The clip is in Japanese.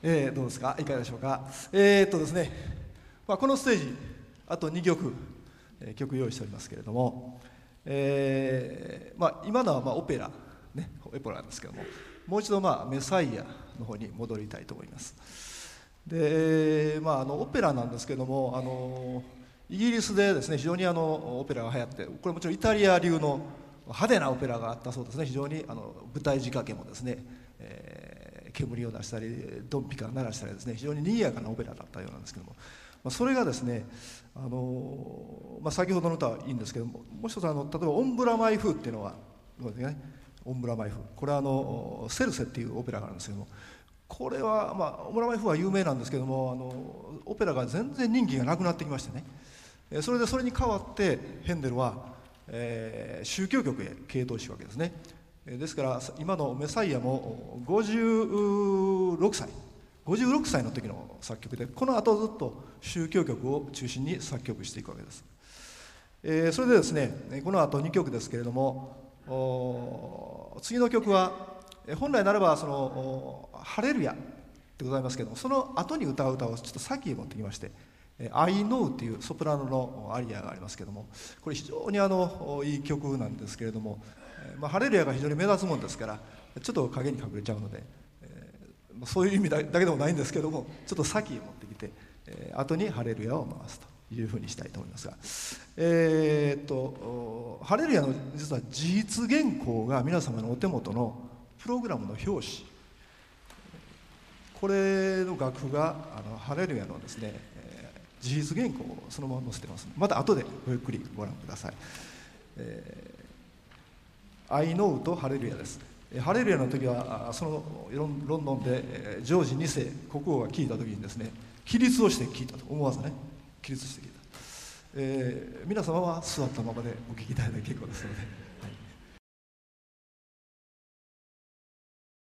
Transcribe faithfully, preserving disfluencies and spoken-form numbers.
えー、どうですか、いかがでしょうか。えー、っとですね、まあ、このステージあとにきょく、えー、曲用意しておりますけれども、えーまあ、今のはまあオペラ、ね、オペラなんですけども、もう一度まあメサイアの方に戻りたいと思います。で、まあ、あのオペラなんですけども、あのイギリスでですね非常にあのオペラが流行って、これもちろんイタリア流の派手なオペラがあったそうですね。非常にあの舞台仕掛けもですね、えー、煙を出したりドンピカ鳴らしたりですね、非常に賑やかなオペラだったようなんですけども、まあ、それがですね、あのまあ、先ほどの歌はいいんですけども、もう一つあの例えばオンブラマイ風っていうのはどうですかね。オンブラマイ風、これはあのセルセっていうオペラがあるんですけども、これは、まあ、オンブラマイ風は有名なんですけども、あのオペラが全然人気がなくなってきましてね、それでそれに代わってヘンデルは、えー、宗教曲へ傾倒していくわけですね。ですから今のメサイアもごじゅうろくさいごじゅうろくさいの時の作曲で、この後ずっと宗教曲を中心に作曲していくわけです。えー、それでですね、この後にきょくですけれども、次の曲は本来ならばそのハレルヤでございますけれども、その後に歌う歌をちょっと先へ持ってきまして、I know っていうソプラノのアリアがありますけれども、これ非常にあのいい曲なんですけれども、まあ、ハレルヤが非常に目立つもんですからちょっと影に隠れちゃうので、えー、そういう意味だけでもないんですけども、ちょっと先へ持ってきて、えー、後にハレルヤを回すというふうにしたいと思いますが、えー、っとハレルヤの実は事実原稿が皆様のお手元のプログラムの表紙、これの楽譜があのハレルヤのですね、えー、事実原稿をそのまま載せてます。また後でごゆっくりご覧ください。えーアイノウとハレルヤです。ハレルヤの時はそのロンドンでジョージにせい国王が聞いた時にですね、起立をして聞いたと、思わずね起立して聞いた、えー、皆様は座ったままでお聞きいただいて結構ですので